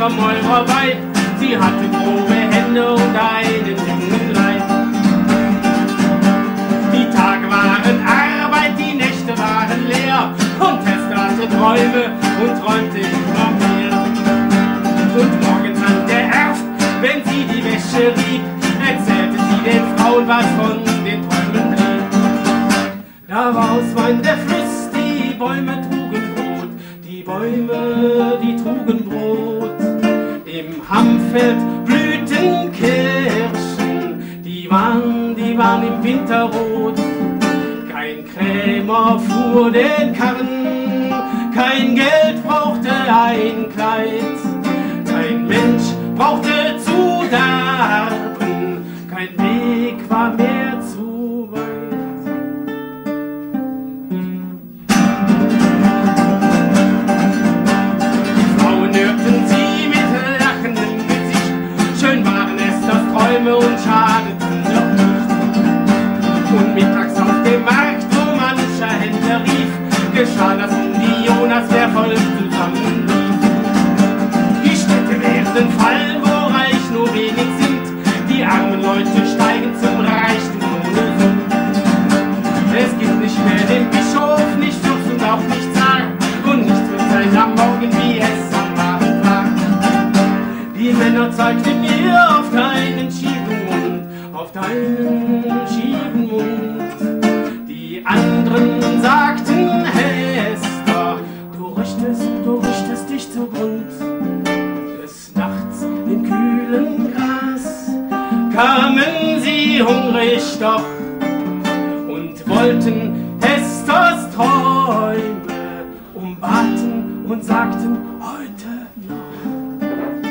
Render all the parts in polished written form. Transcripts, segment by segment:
Mäurerweib. Sie hatte grobe Hände und einen jungen Leib. Die Tage waren Arbeit, die Nächte waren leer. Und Hester hatte Träume und träumte immer mehr. Und morgens an der Erft, wenn sie die Wäsche rieb, erzählte sie den Frauen, was von den Träumen blieb. Da war aus Wein der Fluss, die Bäume trugen Brot, die Bäume, die trugen Brot. Im Hammfeld blühten Kirschen, die waren im Winter rot. Kein Krämer fuhr den Karren, kein Geld brauchte ein Kleid. Kein Mensch brauchte zu darben, kein Weg war mehr zu weit. Die Frauen hörten sie mit lachendem Gesicht, schön waren Esthers Träume und schadeten doch nicht. Und mittags auf dem Markt, wo mancher Händler rief, geschah das die Jonas, der voll zusammenlief. Werden fallen, wo reich nur wenig sind. Die armen Leute steigen zum Reichtum ohne Sinn. Es gibt nicht mehr den Bischof, nicht Fürst und auch nicht Zar. Und nichts wird sein am Morgen, wie es am Abend war. Die Männer zeigten mir auf deinen schiefen Mund, auf deinen schiefen Mund. Die anderen sagten, Hester, du richtest dich zugrund. Im kühlen Gras kamen sie hungrig doch und wollten Hesters Träume umbaten und sagten heute noch.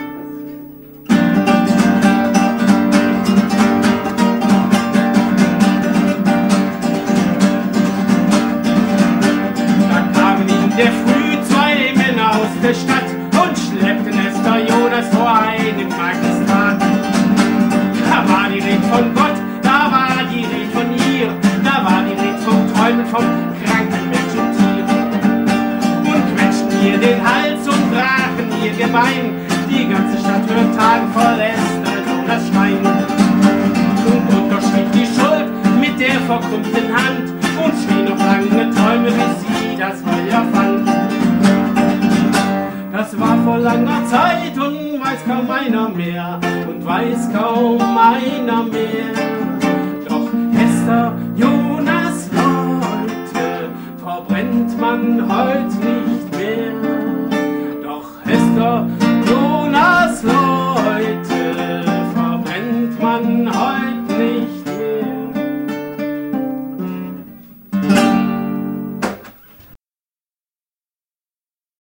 Da kamen in der Früh zwei Männer aus der Stadt und schleppten Hester Jonas vor einem Magistrat. Da war die Rede von Gott, da war die Rede von ihr, da war die Rede vom Träumen vom kranken Mensch und Tier. Und quetschten ihr den Hals und brachen ihr Gebein, die ganze Stadt hört Tage voll Hester Jonas Schreien. Und unterschrieb die Schuld mit der verkrümmten Hand und schrie noch lange Träume, bis sie das Feuer fand. Das war vor langer Zeit und weiß kaum einer mehr und weiß kaum einer mehr. Doch Hester Jonas Leute verbrennt man heut nicht mehr. Doch Hester Jonas Leute verbrennt man heut